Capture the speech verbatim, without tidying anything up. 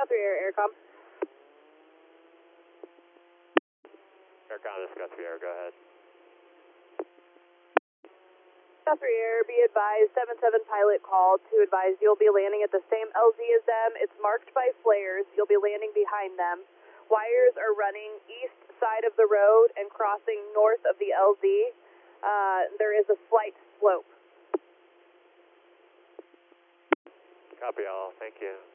Scott three Air, Aircom. Aircom, this is Scott three Air, go ahead. Scott three Air, be advised, seven seven pilot call to advise you'll be landing at the same L Z as them. It's marked by flares. You'll be landing behind them. Wires are running east side of the road and crossing north of the L Z. Uh, there is a slight slope. Copy all, thank you.